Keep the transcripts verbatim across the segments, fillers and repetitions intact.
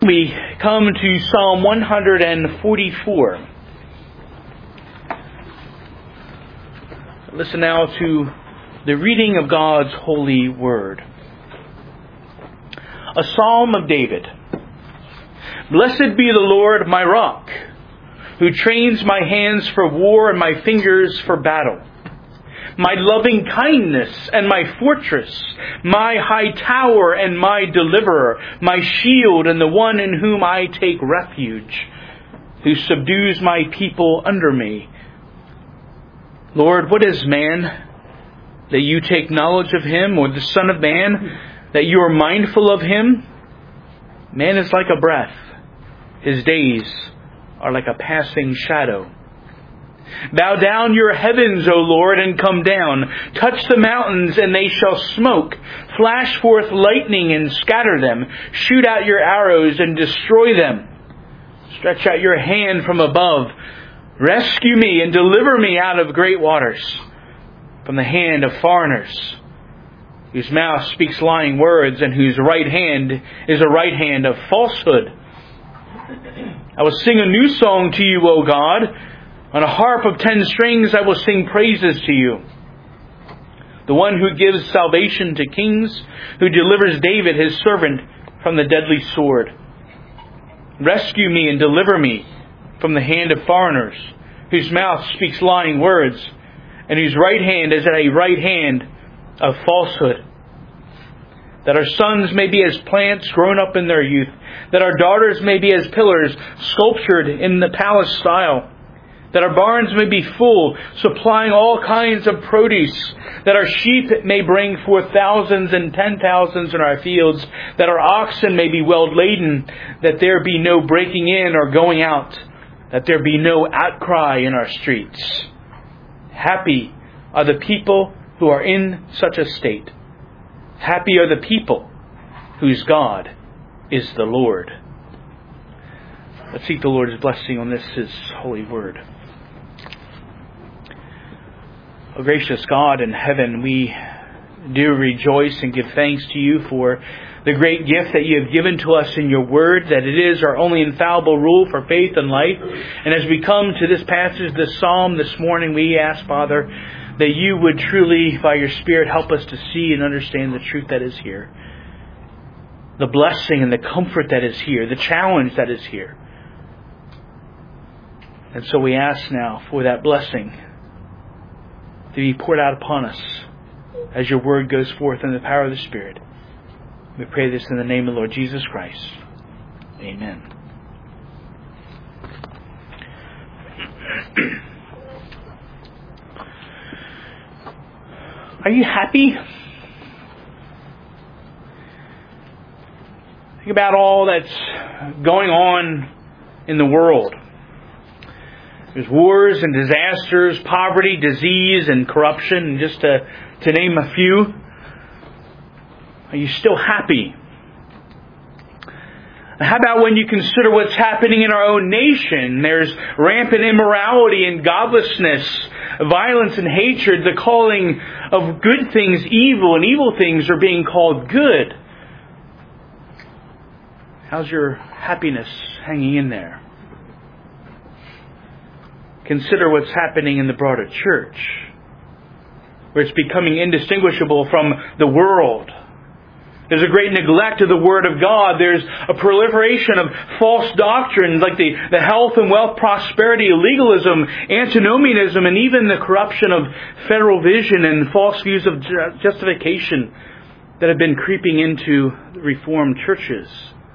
We come to Psalm one forty-four. Listen now to the reading of God's holy word. A Psalm of David. Blessed be the Lord, my rock, who trains my hands for war and my fingers for battle. My loving kindness and my fortress, my high tower and my deliverer, my shield and the one in whom I take refuge, who subdues my people under me. Lord, what is man that you take knowledge of him, or the Son of Man that you are mindful of him? Man is like a breath. His days are like a passing shadow. Bow down your heavens, O Lord, and come down. Touch the mountains, and they shall smoke. Flash forth lightning and scatter them. Shoot out your arrows and destroy them. Stretch out your hand from above. Rescue me and deliver me out of great waters, from the hand of foreigners, whose mouth speaks lying words, and whose right hand is a right hand of falsehood. I will sing a new song to you, O God. On a harp of ten strings I will sing praises to you. The one who gives salvation to kings, who delivers David his servant from the deadly sword. Rescue me and deliver me from the hand of foreigners, whose mouth speaks lying words, and whose right hand is a right hand of falsehood. That our sons may be as plants grown up in their youth, that our daughters may be as pillars sculptured in the palace style. That our barns may be full, supplying all kinds of produce. That our sheep may bring forth thousands and ten thousands in our fields. That our oxen may be well laden. That there be no breaking in or going out. That there be no outcry in our streets. Happy are the people who are in such a state. Happy are the people whose God is the Lord. Let's seek the Lord's blessing on this, His holy word. O gracious God in heaven, we do rejoice and give thanks to you for the great gift that you have given to us in your word, that it is our only infallible rule for faith and life. And as we come to this passage, this psalm this morning, we ask, Father, that you would truly, by your Spirit, help us to see and understand the truth that is here. The blessing and the comfort that is here, the challenge that is here. And so we ask now for that blessing to be poured out upon us as your word goes forth in the power of the Spirit. We pray this in the name of the Lord Jesus Christ. Amen. Are you happy? Think about all that's going on in the world. There's wars and disasters, poverty, disease, and corruption, just to, to name a few. Are you still happy? How about when you consider what's happening in our own nation? There's rampant immorality and godlessness, violence and hatred. The calling of good things evil, and evil things are being called good. How's your happiness hanging in there? Consider what's happening in the broader church, where it's becoming indistinguishable from the world. There's a great neglect of the Word of God. There's a proliferation of false doctrines like the, the health and wealth prosperity, legalism, antinomianism, and even the corruption of federal vision and false views of justification that have been creeping into Reformed churches.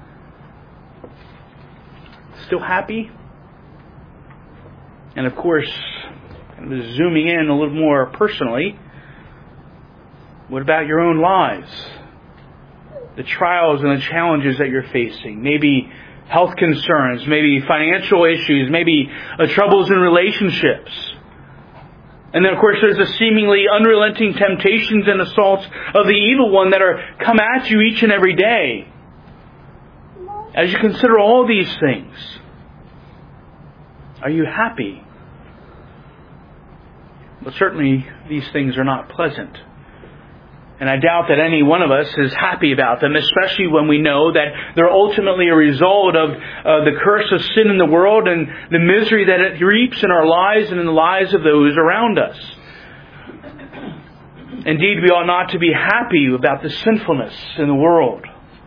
Still happy? And of course, zooming in a little more personally, what about your own lives? The trials and the challenges that you're facing. Maybe health concerns, maybe financial issues, maybe uh, troubles in relationships. And then of course there's the seemingly unrelenting temptations and assaults of the evil one that are come at you each and every day. As you consider all these things, are you happy? But certainly these things are not pleasant. And I doubt that any one of us is happy about them, especially when we know that they're ultimately a result of uh, the curse of sin in the world and the misery that it reaps in our lives and in the lives of those around us. Indeed, we ought not to be happy about the sinfulness in the world.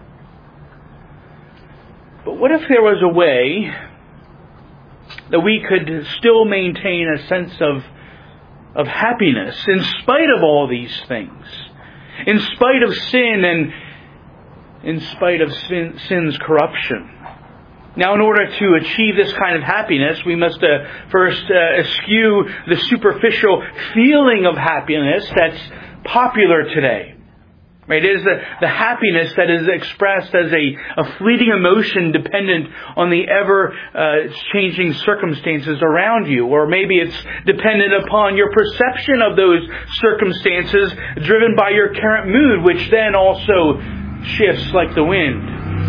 But what if there was a way that we could still maintain a sense of, of happiness in spite of all these things? In spite of sin and in spite of sin, sin's corruption. Now, in order to achieve this kind of happiness, we must uh, first uh, eschew the superficial feeling of happiness that's popular today. Right? It is the, the happiness that is expressed as a, a fleeting emotion dependent on the ever-changing uh, circumstances around you. Or maybe it's dependent upon your perception of those circumstances driven by your current mood, which then also shifts like the wind.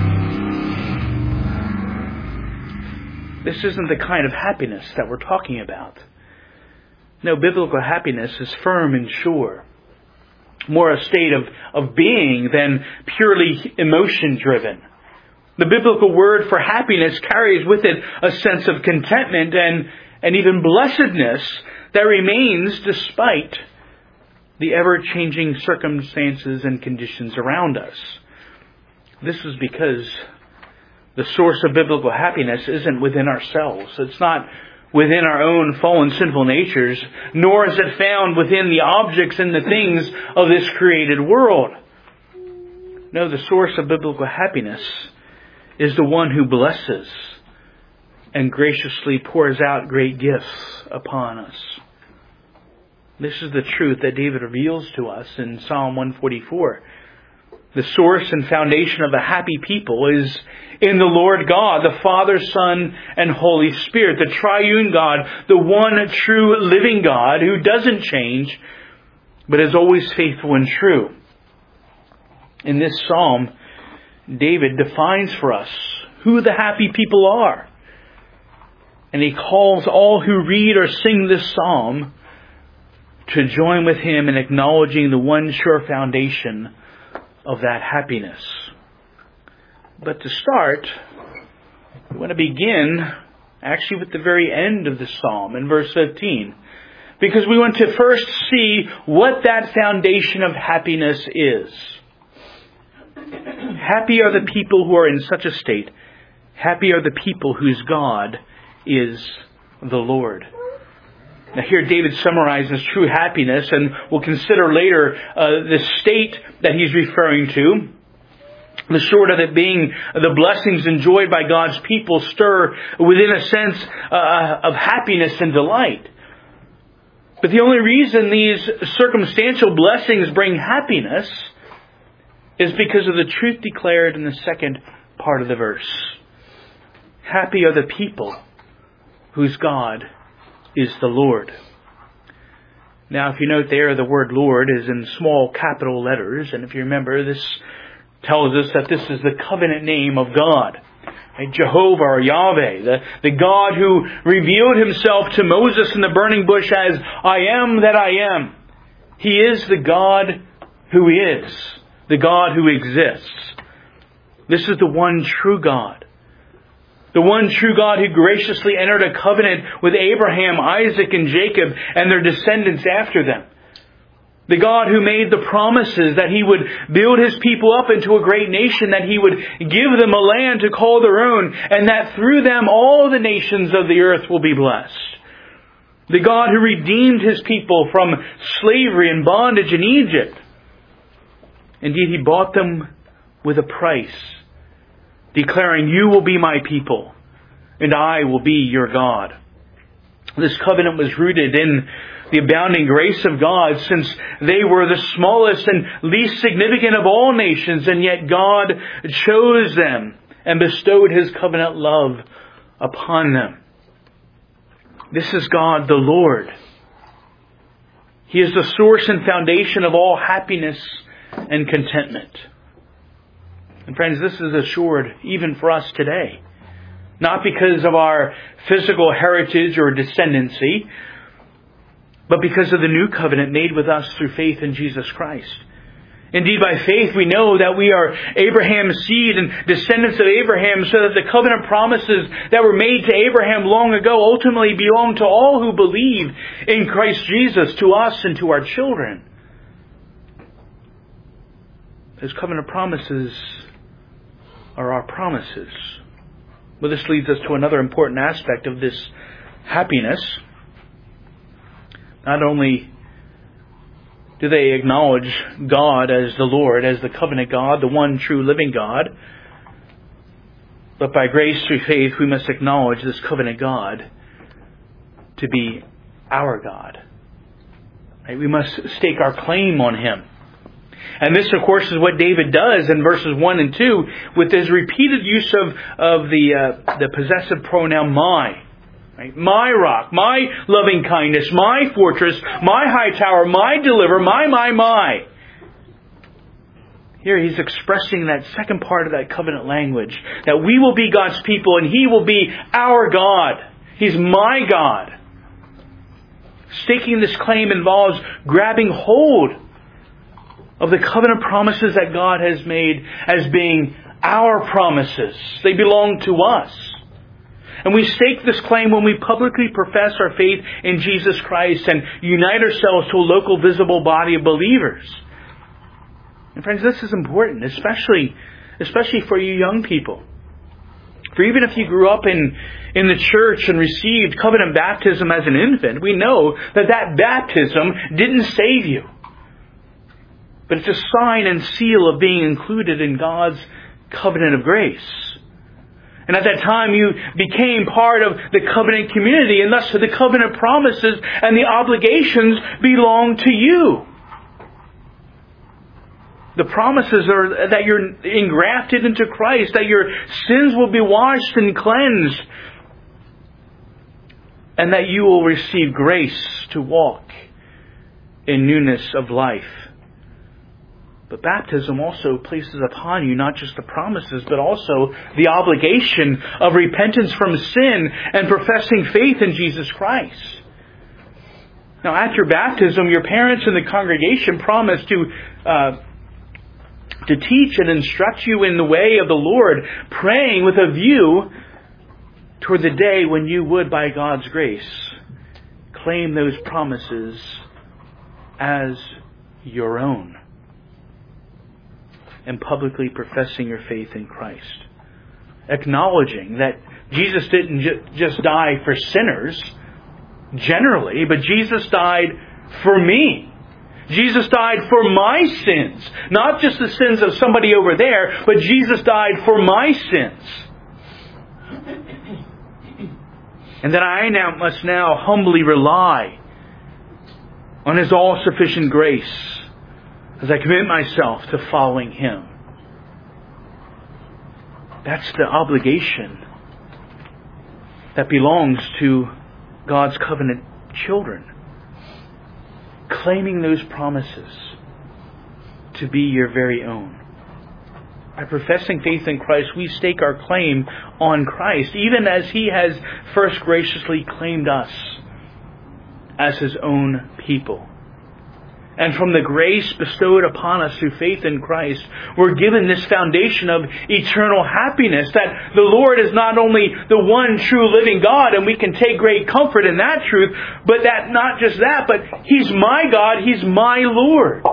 This isn't the kind of happiness that we're talking about. No, biblical happiness is firm and sure. More a state of, of being than purely emotion-driven. The biblical word for happiness carries with it a sense of contentment and, and even blessedness that remains despite the ever-changing circumstances and conditions around us. This is because the source of biblical happiness isn't within ourselves. It's not within our own fallen sinful natures, nor is it found within the objects and the things of this created world. No, the source of biblical happiness is the one who blesses and graciously pours out great gifts upon us. This is the truth that David reveals to us in Psalm one forty-four. The source and foundation of a happy people is in the Lord God, the Father, Son, and Holy Spirit, the triune God, the one true living God who doesn't change, but is always faithful and true. In this psalm, David defines for us who the happy people are. And he calls all who read or sing this psalm to join with him in acknowledging the one sure foundation of that happiness. But to start, we want to begin actually with the very end of the psalm in verse fifteen. Because we want to first see what that foundation of happiness is. Happy are the people who are in such a state. Happy are the people whose God is the Lord. Now here David summarizes true happiness, and we'll consider later uh, the state that he's referring to. The short of it being the blessings enjoyed by God's people stir within a sense uh, of happiness and delight. But the only reason these circumstantial blessings bring happiness is because of the truth declared in the second part of the verse. Happy are the people whose God is the Lord. Now, if you note there, the word Lord is in small capital letters. And if you remember, this tells us that this is the covenant name of God. Right? Jehovah or Yahweh, the, the God who revealed himself to Moses in the burning bush as I am that I am. He is the God who is, the God who exists. This is the one true God. The one true God who graciously entered a covenant with Abraham, Isaac, and Jacob and their descendants after them. The God who made the promises that He would build His people up into a great nation, that He would give them a land to call their own, and that through them all the nations of the earth will be blessed. The God who redeemed His people from slavery and bondage in Egypt. Indeed, He bought them with a price, declaring, "You will be my people, and I will be your God." This covenant was rooted in the abounding grace of God, since they were the smallest and least significant of all nations, and yet God chose them and bestowed His covenant love upon them. This is God the Lord. He is the source and foundation of all happiness and contentment. And friends, this is assured even for us today. Not because of our physical heritage or descendancy, but because of the new covenant made with us through faith in Jesus Christ. Indeed, by faith we know that we are Abraham's seed and descendants of Abraham, so that the covenant promises that were made to Abraham long ago ultimately belong to all who believe in Christ Jesus, to us and to our children. Those covenant promises are our promises. Well, this leads us to another important aspect of this happiness. Not only do they acknowledge God as the Lord, as the covenant God, the one true living God, but by grace through faith we must acknowledge this covenant God to be our God. Right? We must stake our claim on Him. And this, of course, is what David does in verses one and two with his repeated use of, of the, uh, the possessive pronoun my. Right? My rock, my loving kindness, my fortress, my high tower, my deliverer, my, my, my. Here he's expressing that second part of that covenant language, that we will be God's people and He will be our God. He's my God. Staking this claim involves grabbing hold of the covenant promises that God has made as being our promises. They belong to us. And we stake this claim when we publicly profess our faith in Jesus Christ and unite ourselves to a local visible body of believers. And friends, this is important, especially, especially for you young people. For even if you grew up in, in the church and received covenant baptism as an infant, we know that that baptism didn't save you. But it's a sign and seal of being included in God's covenant of grace. And at that time you became part of the covenant community, and thus the covenant promises and the obligations belong to you. The promises are that you're engrafted into Christ, that your sins will be washed and cleansed, and that you will receive grace to walk in newness of life. But baptism also places upon you not just the promises, but also the obligation of repentance from sin and professing faith in Jesus Christ. Now, at your baptism, your parents and the congregation promise to uh, to teach and instruct you in the way of the Lord, praying with a view toward the day when you would, by God's grace, claim those promises as your own, and publicly professing your faith in Christ. Acknowledging that Jesus didn't ju- just die for sinners generally, but Jesus died for me. Jesus died for my sins. Not just the sins of somebody over there, but Jesus died for my sins. And that I now must now humbly rely on His all-sufficient grace as I commit myself to following Him. That's the obligation that belongs to God's covenant children. Claiming those promises to be your very own. By professing faith in Christ, we stake our claim on Christ, even as He has first graciously claimed us as His own people. And from the grace bestowed upon us through faith in Christ, we're given this foundation of eternal happiness, that the Lord is not only the one true living God, and we can take great comfort in that truth, but that not just that, but He's my God, He's my Lord.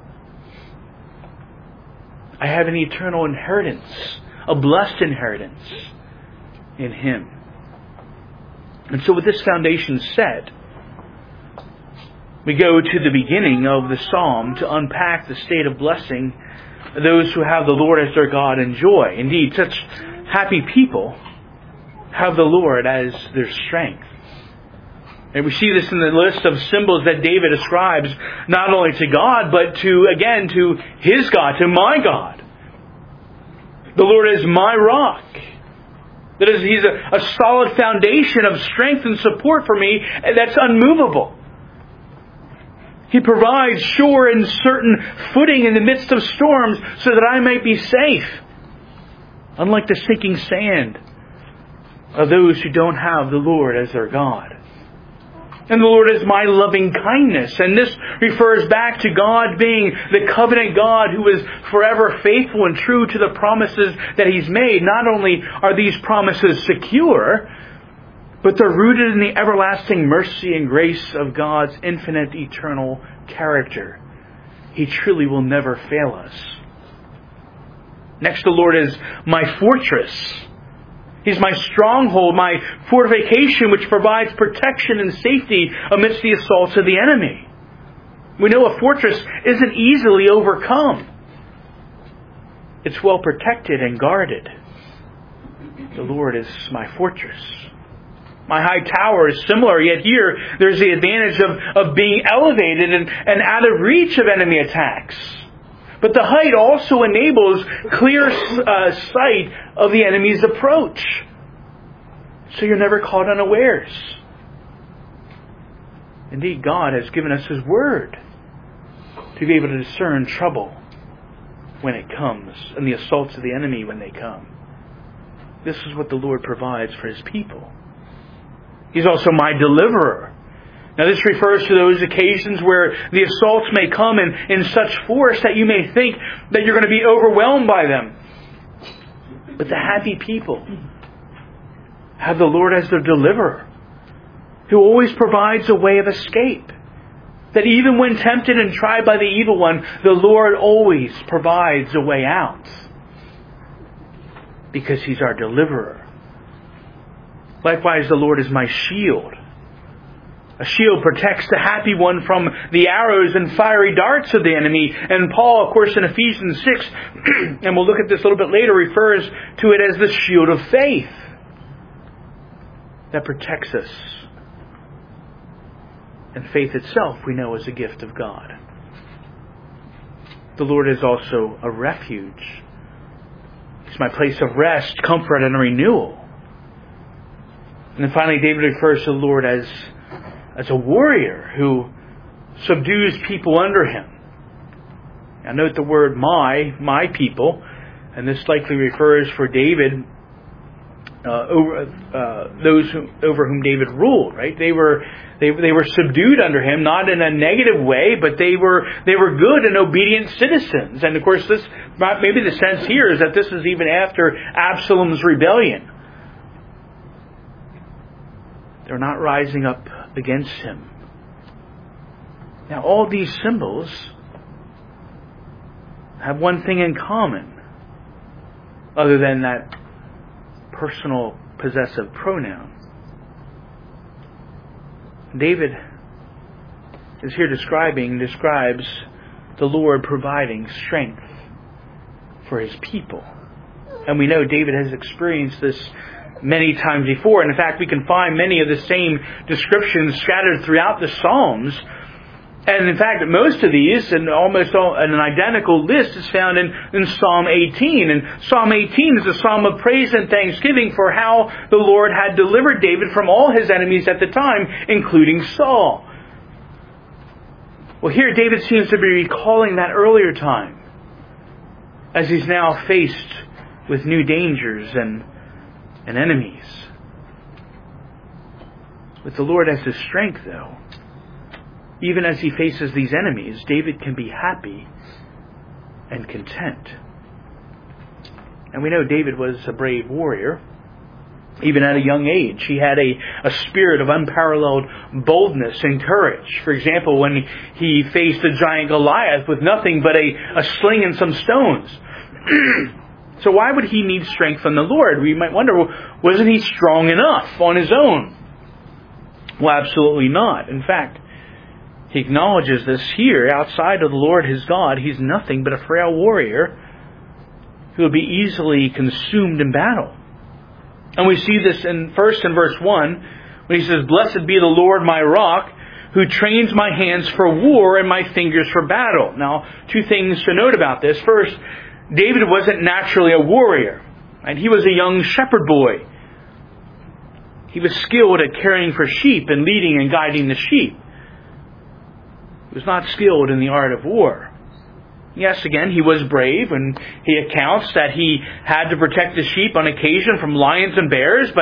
I have an eternal inheritance, a blessed inheritance in Him. And so with this foundation set, we go to the beginning of the psalm to unpack the state of blessing those who have the Lord as their God enjoy. Indeed, such happy people have the Lord as their strength. And we see this in the list of symbols that David ascribes not only to God, but to, again, to his God, to my God. The Lord is my rock. That is, He's a, a solid foundation of strength and support for me that's unmovable. He provides sure and certain footing in the midst of storms so that I might be safe. Unlike the sinking sand of those who don't have the Lord as their God. And the Lord is my loving kindness. And this refers back to God being the covenant God who is forever faithful and true to the promises that He's made. Not only are these promises secure, but they're rooted in the everlasting mercy and grace of God's infinite, eternal character. He truly will never fail us. Next, the Lord is my fortress. He's my stronghold, my fortification, which provides protection and safety amidst the assaults of the enemy. We know a fortress isn't easily overcome. It's well protected and guarded. The Lord is my fortress. My high tower is similar, yet here there's the advantage of, of being elevated and, and out of reach of enemy attacks. But the height also enables clear uh, sight of the enemy's approach. So you're never caught unawares. Indeed, God has given us His Word to be able to discern trouble when it comes and the assaults of the enemy when they come. This is what the Lord provides for His people. He's also my deliverer. Now this refers to those occasions where the assaults may come in, in such force that you may think that you're going to be overwhelmed by them. But the happy people have the Lord as their deliverer, who always provides a way of escape. That even when tempted and tried by the evil one, the Lord always provides a way out. Because He's our deliverer. Likewise, the Lord is my shield. A shield protects the happy one from the arrows and fiery darts of the enemy. And Paul, of course, in Ephesians six, and we'll look at this a little bit later, refers to it as the shield of faith that protects us. And faith itself, we know, is a gift of God. The Lord is also a refuge. He's my place of rest, comfort, and renewal. And then finally, David refers to the Lord as as a warrior who subdues people under him. Now note the word my, my people, and this likely refers for David, uh, over uh, those who, over whom David ruled. Right? They were they they were subdued under him, not in a negative way, but they were they were good and obedient citizens. And of course, this maybe the sense here is that this is even after Absalom's rebellion. They're not rising up against him. Now, all these symbols have one thing in common, other than that personal possessive pronoun. David is here describing, describes the Lord providing strength for His people. And we know David has experienced this many times before. And in fact, we can find many of the same descriptions scattered throughout the Psalms. And in fact, most of these, and almost all, and an identical list, is found in, in Psalm eighteen. And Psalm eighteen is a psalm of praise and thanksgiving for how the Lord had delivered David from all his enemies at the time, including Saul. Well, here David seems to be recalling that earlier time, as he's now faced with new dangers and and enemies. With the Lord as his strength, though, even as he faces these enemies, David can be happy and content. And we know David was a brave warrior. Even at a young age, he had a, a spirit of unparalleled boldness and courage. For example, when he faced the giant Goliath with nothing but a, a sling and some stones. So why would he need strength from the Lord? We might wonder, well, wasn't he strong enough on his own? Well, absolutely not. In fact, he acknowledges this here. Outside of the Lord his God, he's nothing but a frail warrior who will be easily consumed in battle. And we see this in first in verse one, when he says, "Blessed be the Lord my rock, who trains my hands for war and my fingers for battle." Now, two things to note about this. First, David wasn't naturally a warrior, and he was a young shepherd boy. He was skilled at caring for sheep and leading and guiding the sheep. He was not skilled in the art of war. Yes, again, he was brave, and he accounts that he had to protect the sheep on occasion from lions and bears, but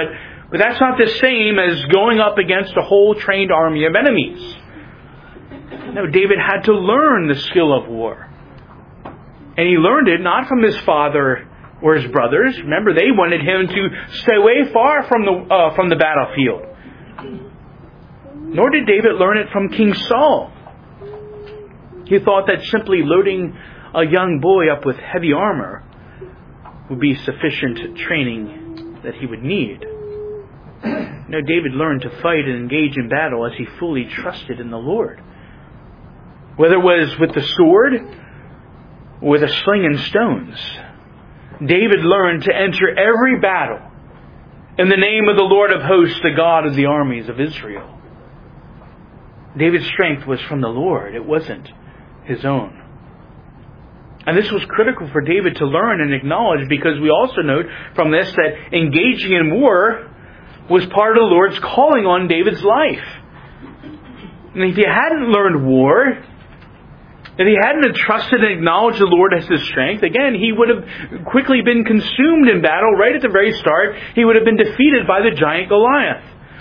But that's not the same as going up against a whole trained army of enemies. No, David had to learn the skill of war. And he learned it not from his father or his brothers. Remember, they wanted him to stay away far from the uh, from the battlefield. Nor did David learn it from King Saul. He thought that simply loading a young boy up with heavy armor would be sufficient training that he would need. No, David learned to fight and engage in battle as he fully trusted in the Lord. Whether it was with the sword or with a sling and stones, David learned to enter every battle in the name of the Lord of hosts, the God of the armies of Israel. David's strength was from the Lord. It wasn't his own. And this was critical for David to learn and acknowledge, because we also note from this that engaging in war was part of the Lord's calling on David's life. And if he hadn't learned war, if he hadn't trusted and acknowledged the Lord as his strength, again, he would have quickly been consumed in battle. Right at the very start, he would have been defeated by the giant Goliath.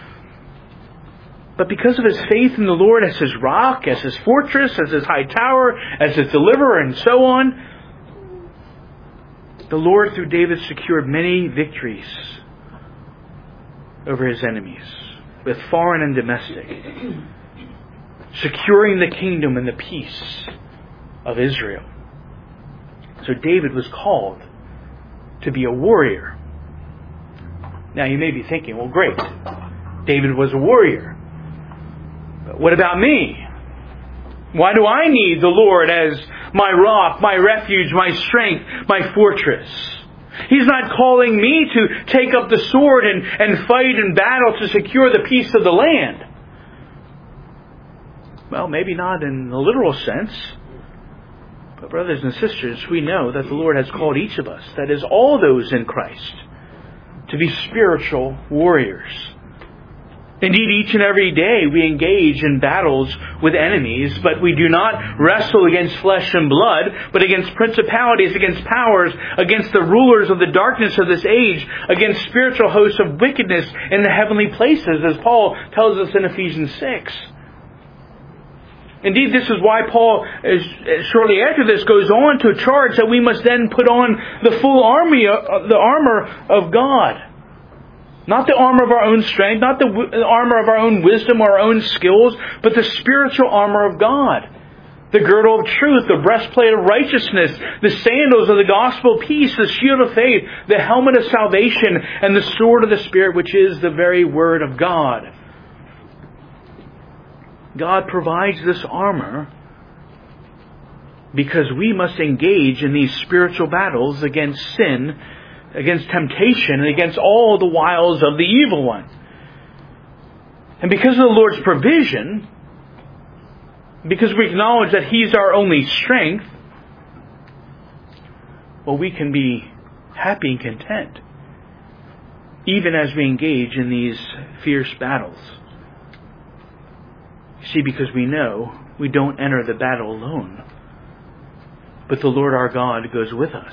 But because of his faith in the Lord as his rock, as his fortress, as his high tower, as his deliverer, and so on, the Lord, through David, secured many victories over his enemies, with foreign and domestic, securing the kingdom and the peace of Israel. So David was called to be a warrior. Now you may be thinking, well, great, David was a warrior. But what about me? Why do I need the Lord as my rock, my refuge, my strength, my fortress? He's not calling me to take up the sword and, and fight in battle to secure the peace of the land. Well, maybe not in the literal sense. But brothers and sisters, we know that the Lord has called each of us, that is, all those in Christ, to be spiritual warriors. Indeed, each and every day we engage in battles with enemies, but we do not wrestle against flesh and blood, but against principalities, against powers, against the rulers of the darkness of this age, against spiritual hosts of wickedness in the heavenly places, as Paul tells us in Ephesians six. Indeed, this is why Paul, shortly after this, goes on to charge that we must then put on the full army, the armor of God. Not the armor of our own strength, not the armor of our own wisdom or our own skills, but the spiritual armor of God. The girdle of truth, the breastplate of righteousness, the sandals of the gospel of peace, the shield of faith, the helmet of salvation, and the sword of the Spirit, which is the very word of God. God provides this armor because we must engage in these spiritual battles against sin, against temptation, and against all the wiles of the evil one. And because of the Lord's provision, because we acknowledge that He's our only strength, well, we can be happy and content, even as we engage in these fierce battles. See, because we know we don't enter the battle alone, but the Lord our God goes with us.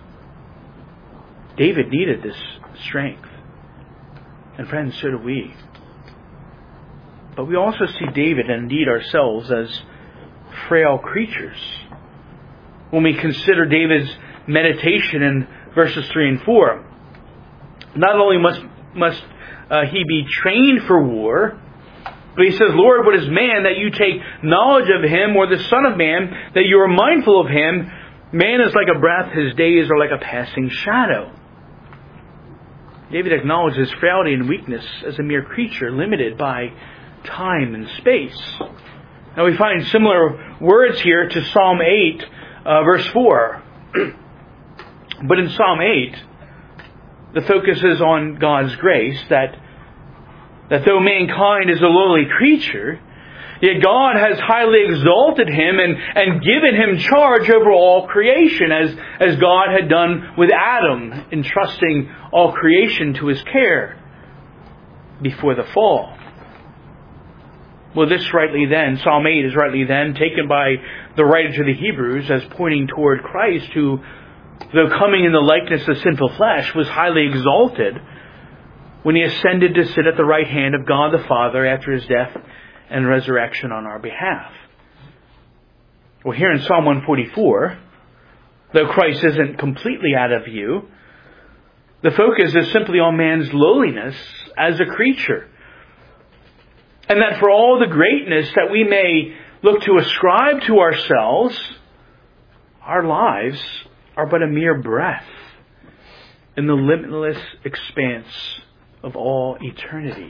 David needed this strength. And friends, so do we. But we also see David, and indeed ourselves, as frail creatures. When we consider David's meditation in verses three and four. Not only must, must uh, he be trained for war, but he says, Lord, what is man that you take knowledge of him, or the Son of Man that you are mindful of him? Man is like a breath, his days are like a passing shadow. David acknowledged his frailty and weakness as a mere creature, limited by time and space. Now we find similar words here to Psalm eight, uh, verse four. But in Psalm eight, the focus is on God's grace, that that though mankind is a lowly creature, yet God has highly exalted him and, and given him charge over all creation, as, as God had done with Adam, entrusting all creation to his care before the fall. Well, this rightly then, Psalm eight is rightly then taken by the writer to the Hebrews as pointing toward Christ, who, though coming in the likeness of sinful flesh, was highly exalted, when He ascended to sit at the right hand of God the Father after His death and resurrection on our behalf. Well, here in Psalm one forty-four, though Christ isn't completely out of view, the focus is simply on man's lowliness as a creature. And that for all the greatness that we may look to ascribe to ourselves, our lives are but a mere breath in the limitless expanse of all eternity.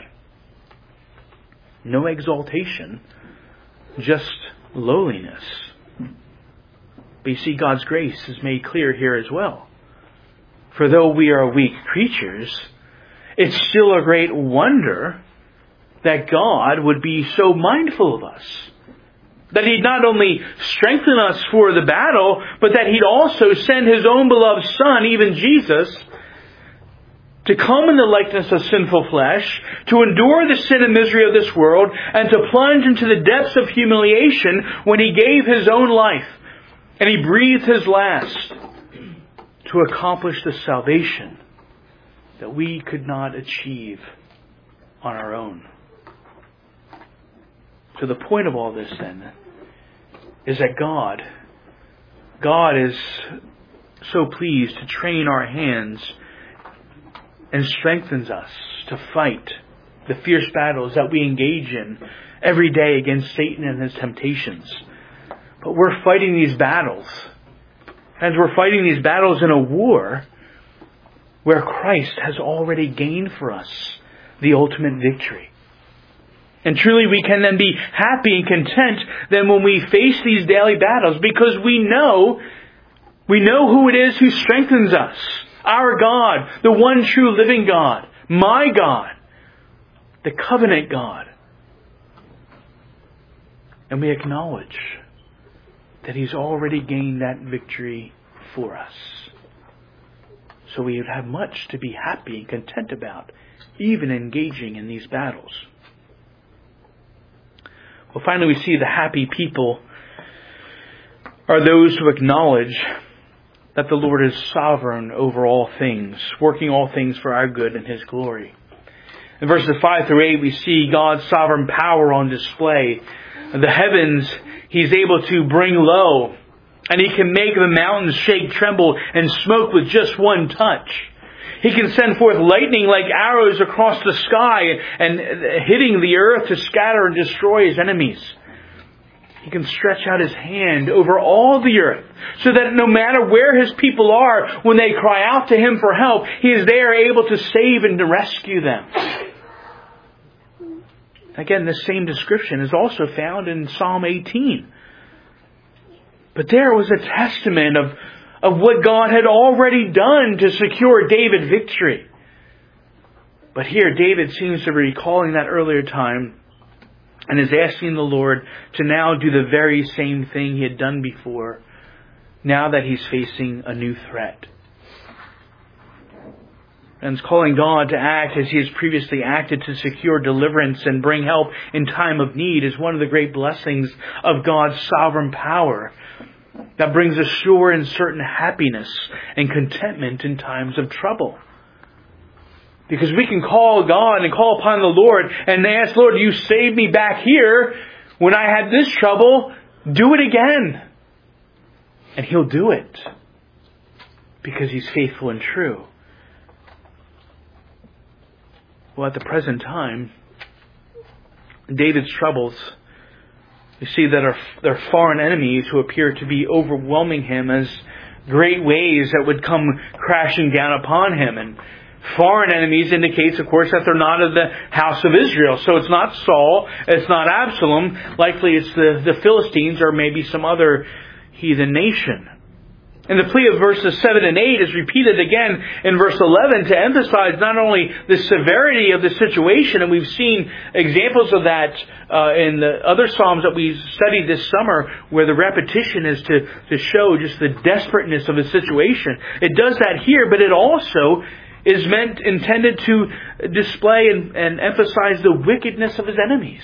No exaltation, just lowliness. But you see, God's grace is made clear here as well. For though we are weak creatures, it's still a great wonder that God would be so mindful of us. That He'd not only strengthen us for the battle, but that He'd also send His own beloved Son, even Jesus, to come in the likeness of sinful flesh, to endure the sin and misery of this world, and to plunge into the depths of humiliation when He gave His own life, and He breathed His last, to accomplish the salvation that we could not achieve on our own. So the point of all this then is that God, God is so pleased to train our hands and strengthens us to fight the fierce battles that we engage in every day against Satan and his temptations. But we're fighting these battles. And we're fighting these battles in a war where Christ has already gained for us the ultimate victory. And truly we can then be happy and content then when we face these daily battles, because we know, we know who it is who strengthens us. Our God, the one true living God, my God, the covenant God. And we acknowledge that He's already gained that victory for us. So we would have much to be happy and content about, even engaging in these battles. Well, finally we see the happy people are those who acknowledge that the Lord is sovereign over all things, working all things for our good and His glory. In verses five through eight we see God's sovereign power on display. The heavens He's able to bring low, and He can make the mountains shake, tremble, and smoke with just one touch. He can send forth lightning like arrows across the sky and hitting the earth to scatter and destroy His enemies. He can stretch out His hand over all the earth so that no matter where His people are, when they cry out to Him for help, He is there able to save and to rescue them. Again, this same description is also found in Psalm eighteen. But there was a testament of, of what God had already done to secure David victory. But here David seems to be recalling that earlier time and is asking the Lord to now do the very same thing He had done before, now that he's facing a new threat. And calling God to act as He has previously acted to secure deliverance and bring help in time of need is one of the great blessings of God's sovereign power that brings a sure and certain happiness and contentment in times of trouble. Because we can call God and call upon the Lord and ask, Lord, you saved me back here when I had this trouble. Do it again. And He'll do it because He's faithful and true. Well, at the present time, David's troubles, you see that are, there are foreign enemies who appear to be overwhelming him as great waves that would come crashing down upon him. And foreign enemies indicates, of course, that they're not of the house of Israel. So it's not Saul, it's not Absalom. Likely it's the, the Philistines or maybe some other heathen nation. And the plea of verses seven and eight is repeated again in verse eleven to emphasize not only the severity of the situation, and we've seen examples of that uh, in the other Psalms that we studied this summer, where the repetition is to, to show just the desperateness of the situation. It does that here, but it also is meant, intended to display and, and emphasize the wickedness of his enemies.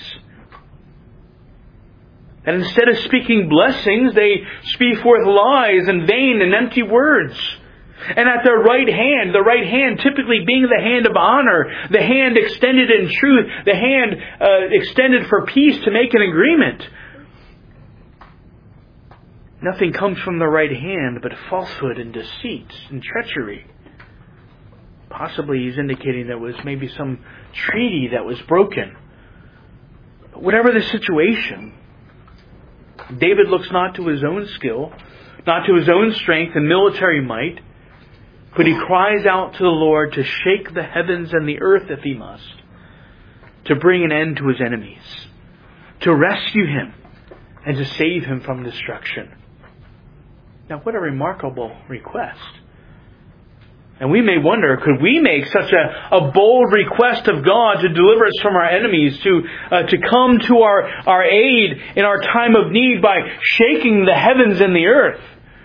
And instead of speaking blessings, they speak forth lies and vain and empty words. And at their right hand, the right hand typically being the hand of honor, the hand extended in truth, the hand uh, extended for peace to make an agreement. Nothing comes from the right hand but falsehood and deceit and treachery. Possibly he's indicating there was maybe some treaty that was broken. But whatever the situation, David looks not to his own skill, not to his own strength and military might, but he cries out to the Lord to shake the heavens and the earth if he must, to bring an end to his enemies, to rescue him and to save him from destruction. Now, what a remarkable request. And we may wonder, could we make such a, a bold request of God to deliver us from our enemies, to uh, to come to our, our aid in our time of need by shaking the heavens and the earth?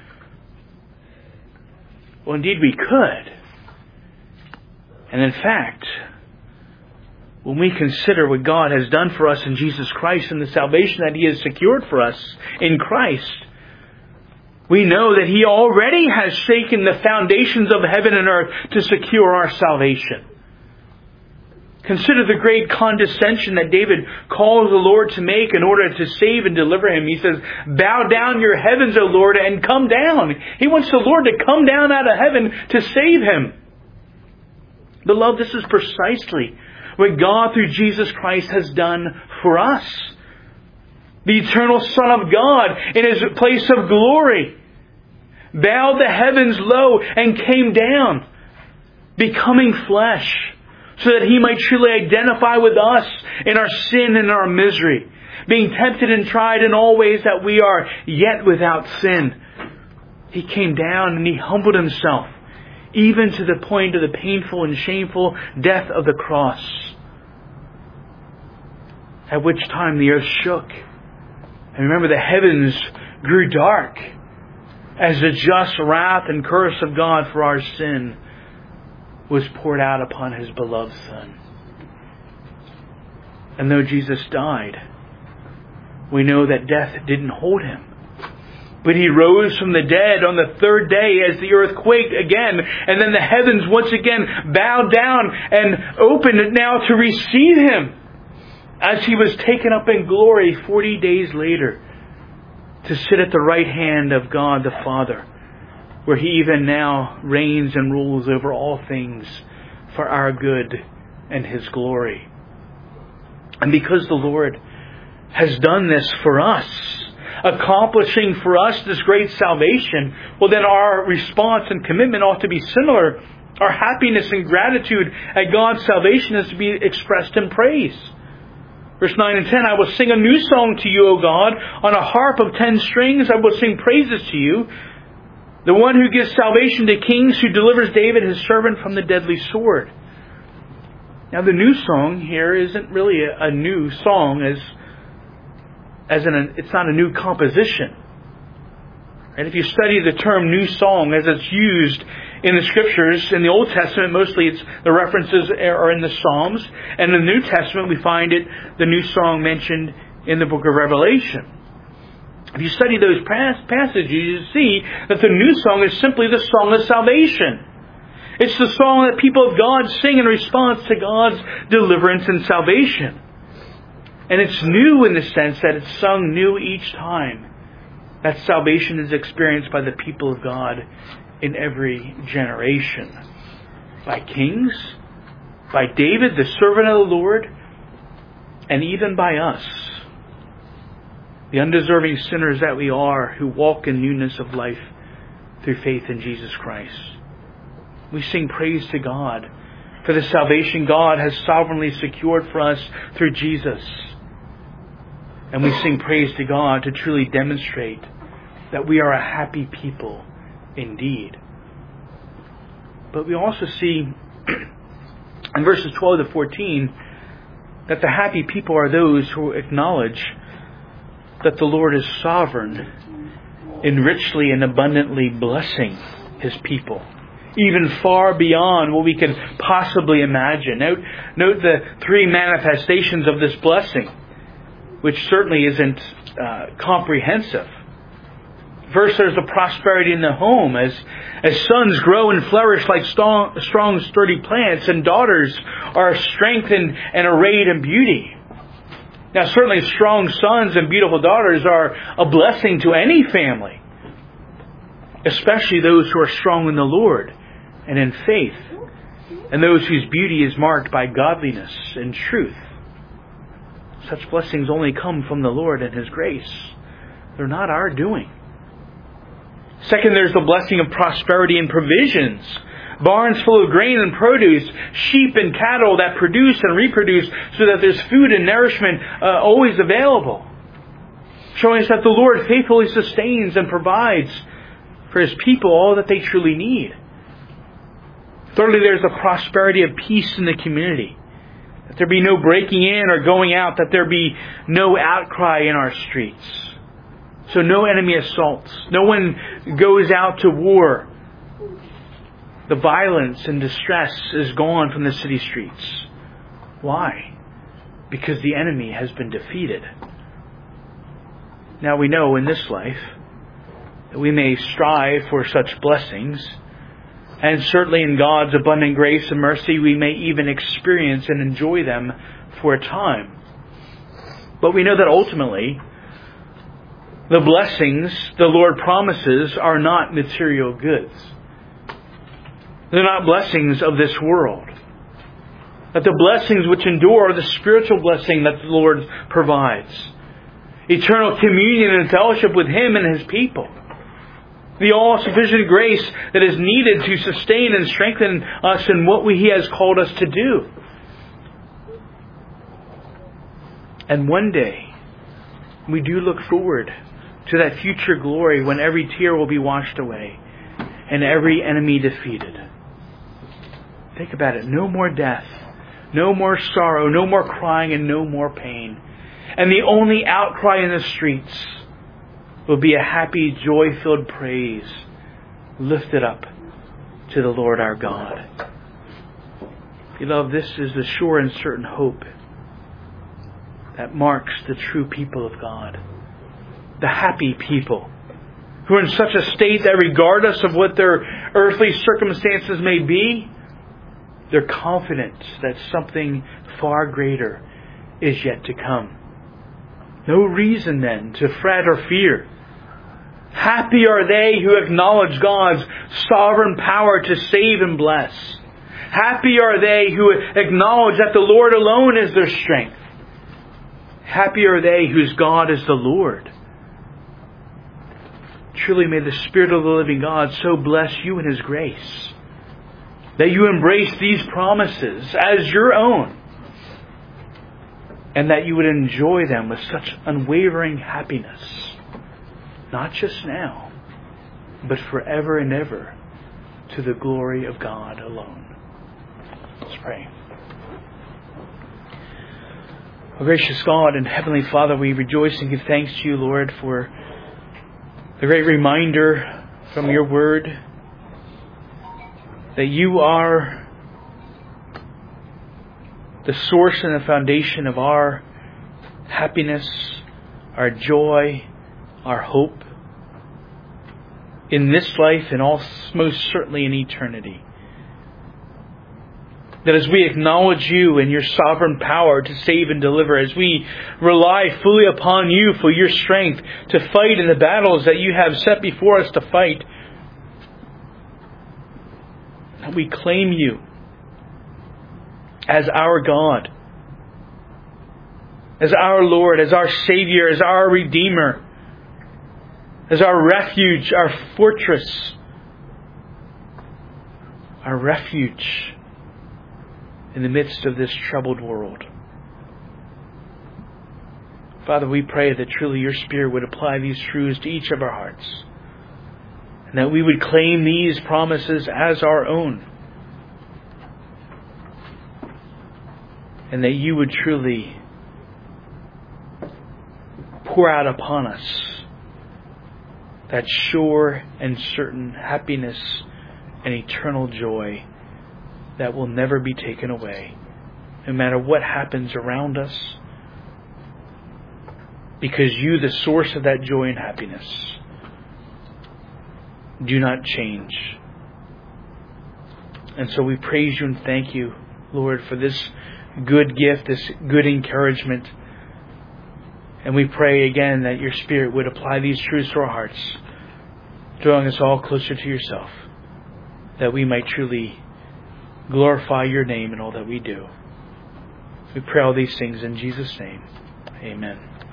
Well, indeed we could. And in fact, when we consider what God has done for us in Jesus Christ and the salvation that He has secured for us in Christ, we know that He already has shaken the foundations of heaven and earth to secure our salvation. Consider the great condescension that David calls the Lord to make in order to save and deliver him. He says, "Bow down your heavens, O Lord, and come down." He wants the Lord to come down out of heaven to save him. Beloved, this is precisely what God through Jesus Christ has done for us. The eternal Son of God in His place of glory bowed the heavens low and came down, becoming flesh, so that He might truly identify with us in our sin and our misery, being tempted and tried in all ways that we are, yet without sin. He came down and He humbled Himself, even to the point of the painful and shameful death of the cross, at which time the earth shook. And remember, the heavens grew dark as the just wrath and curse of God for our sin was poured out upon His beloved Son. And though Jesus died, we know that death didn't hold Him. But He rose from the dead on the third day as the earth quaked again. And then the heavens once again bowed down and opened now to receive Him, as He was taken up in glory forty days later to sit at the right hand of God the Father, where He even now reigns and rules over all things for our good and His glory. And because the Lord has done this for us, accomplishing for us this great salvation, well, then our response and commitment ought to be similar. Our happiness and gratitude at God's salvation is to be expressed in praise. Verse nine and ten, "I will sing a new song to you, O God. On a harp of ten strings I will sing praises to you. The one who gives salvation to kings, who delivers David his servant from the deadly sword." Now the new song here isn't really a, a new song as as in a, it's not a new composition. And if you study the term new song as it's used in the Scriptures, in the Old Testament, mostly it's the references are in the Psalms. And in the New Testament, we find it, the new song mentioned in the book of Revelation. If you study those passages, you see that the new song is simply the song of salvation. It's the song that people of God sing in response to God's deliverance and salvation. And it's new in the sense that it's sung new each time that salvation is experienced by the people of God in every generation. By kings, by David, the servant of the Lord, and even by us, the undeserving sinners that we are, who walk in newness of life through faith in Jesus Christ. We sing praise to God for the salvation God has sovereignly secured for us through Jesus. And we sing praise to God to truly demonstrate that we are a happy people indeed. But we also see in verses twelve to fourteen that the happy people are those who acknowledge that the Lord is sovereign in richly and abundantly blessing His people, even far beyond what we can possibly imagine. Note, note the three manifestations of this blessing, which certainly isn't uh, comprehensive. First, there's the prosperity in the home, as as sons grow and flourish like strong, strong, sturdy plants, and daughters are strengthened and arrayed in beauty. Now, certainly strong sons and beautiful daughters are a blessing to any family, especially those who are strong in the Lord and in faith, and those whose beauty is marked by godliness and truth. Such blessings only come from the Lord and His grace. They're not our doing. Second, there's the blessing of prosperity and provisions. Barns full of grain and produce, sheep and cattle that produce and reproduce, so that there's food and nourishment uh, always available. Showing us that the Lord faithfully sustains and provides for His people all that they truly need. Thirdly, there's the prosperity of peace in the community. That there be no breaking in or going out, that there be no outcry in our streets. So no enemy assaults. No one goes out to war. The violence and distress is gone from the city streets. Why? Because the enemy has been defeated. Now we know in this life that we may strive for such blessings, and certainly in God's abundant grace and mercy we may even experience and enjoy them for a time. But we know that ultimately the blessings the Lord promises are not material goods. They're not blessings of this world. That the blessings which endure are the spiritual blessing that the Lord provides. Eternal communion and fellowship with Him and His people. The all-sufficient grace that is needed to sustain and strengthen us in what we, He has called us to do. And one day, we do look forward to that future glory when every tear will be washed away and every enemy defeated. Think about it. No more death, no more sorrow, no more crying, and no more pain. And the only outcry in the streets will be a happy, joy-filled praise lifted up to the Lord our God. Beloved, this is the sure and certain hope that marks the true people of God. The happy people who are in such a state that regardless of what their earthly circumstances may be, they're confident that something far greater is yet to come. No reason then to fret or fear. Happy are they who acknowledge God's sovereign power to save and bless. Happy are they who acknowledge that the Lord alone is their strength. Happy are they whose God is the Lord. Truly may the Spirit of the living God so bless you in His grace that you embrace these promises as your own, and that you would enjoy them with such unwavering happiness, not just now, but forever and ever, to the glory of God alone. Let's pray. Oh, gracious God and Heavenly Father, we rejoice and give thanks to you, Lord, for the great reminder from your word that you are the source and the foundation of our happiness, our joy, our hope in this life and also most certainly in eternity. That as we acknowledge you and your sovereign power to save and deliver, as we rely fully upon you for your strength to fight in the battles that you have set before us to fight, that we claim you as our God, as our Lord, as our Savior, as our Redeemer, as our refuge, our fortress, our refuge in the midst of this troubled world. Father, we pray that truly your Spirit would apply these truths to each of our hearts, and that we would claim these promises as our own, and that you would truly pour out upon us that sure and certain happiness and eternal joy that will never be taken away, no matter what happens around us, because you, the source of that joy and happiness, do not change. And so we praise you and thank you, Lord, for this good gift, this good encouragement. And we pray again that your Spirit would apply these truths to our hearts, drawing us all closer to yourself, that we might truly glorify your name in all that we do. We pray all these things in Jesus' name. Amen.